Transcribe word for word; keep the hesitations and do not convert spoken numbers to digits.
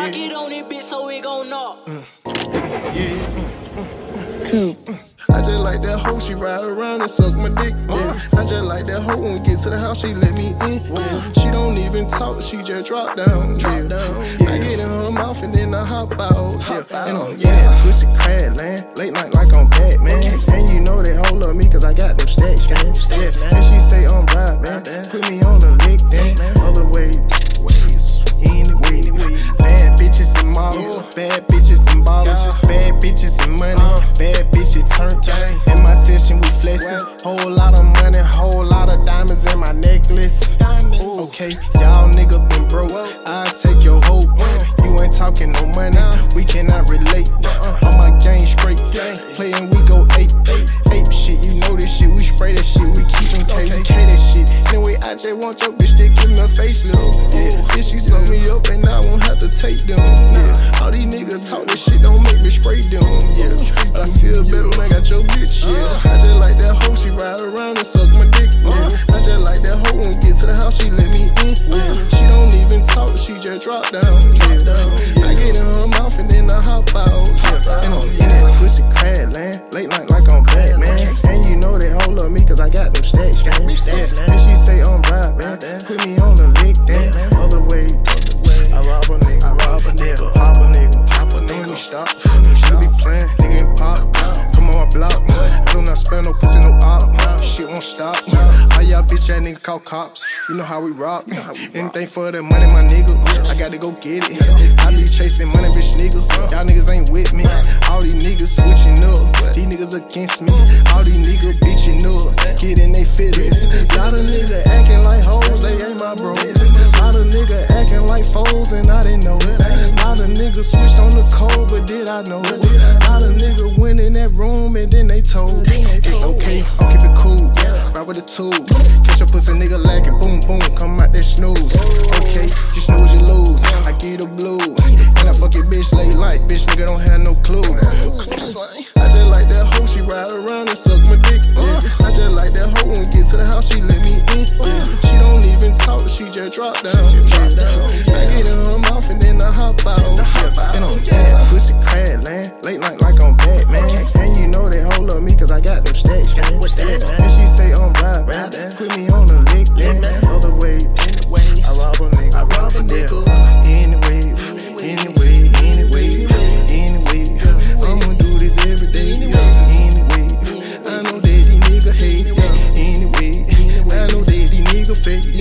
I get on it, bitch, so it gon' knock. Mm. Yeah. Cool. I just like that hoe, she ride around and suck my dick, yeah. I just like that hoe, when we get to the house, she let me in, yeah. She don't even talk, she just drop down, yeah. I get in her mouth and then I hop out, yeah. And I'm, yeah, pussy crab land, late night like I'm Batman. And you know they hoe love me cause I got them stacks, gang. Yeah. And she say I'm right, man. Put me on the lick, then other way, ways, anyway. Bad bitches and models, bad bitches and bottles, bad bitches and money, bad bitches turn. In my session we flexin', whole lot of money, whole lot of diamonds in my necklace. Okay, y'all nigga been broke, I take your hoe. You ain't talking no money, we cannot relate. On my game straight, playin' we go ape, ape shit. You know this shit, we spray that shit, we keepin' K, we K that shit. Anyway, I just want your bitch to give me a facelift. Yeah, bitch, you suck me up and I won't have to take them. Yeah, all these niggas talk this shit don't make me spray them. Yeah, but I feel better when I got your bitch. Yeah, I just like that hoe, she ride around and suck my dick. Yeah, I just like that hoe, when we get to the house, she let me in. Yeah, she don't even talk, she just drop down. Yeah, I get in her mouth and then I hop out. Yeah, and I'm in that pussy crab land, late night like I'm Batman. And you know they hoe love me cause I got them stacks, gang. Yeah, and she say I'm right, man. Put me on the lick, then other way. I rob a nigga, I rob a nigga, pop a nigga, pop a nigga. Stop, you be playing, nigga and pop. Come on my block, I do not spend no pussy, no op. Shit won't stop. All y'all bitch ass nigga call cops. You know how we rock. Anything for the money, my nigga. I gotta go get it. I be chasing money, bitch nigga. Y'all niggas ain't with me. All these niggas switching up. These niggas against me. All these niggas bitching up. Getting they feelings. Lot of niggas acting like hoes, they ain't my bros. Lot of niggas acting like foes, and I didn't know it. Lot of niggas switched on the code, but did I know it? Lot of niggas went in that room and then they told me it's okay, I'll keep it cool. Ride with the tool. Catch your pussy nigga lacking, boom boom, come out that snooze. Okay, you snooze, you lose. I give the blues. And I fuck your bitch late like, bitch nigga don't have no clue. I just like that hoe, she ride around and suck my dick. Yeah. I just like that hoe, when we get to the house, she let me in. Yeah. She don't even talk, she just drop down. Yeah. I get in her mouth and then I hop out. Yeah. And I'm yeah, pussy crab land, late night like I'm Batman. And you know they hoe love me cause I got them stacks, gang. Yeah. And she say I'm right, man. Put me on the lick, then other way. I rob a nigga, I rob a nigga. Anyway, anyway, anyway, anyway. I'ma do this every day. Anyway, I know that these niggas hate. Anyway, I know that these niggas fake.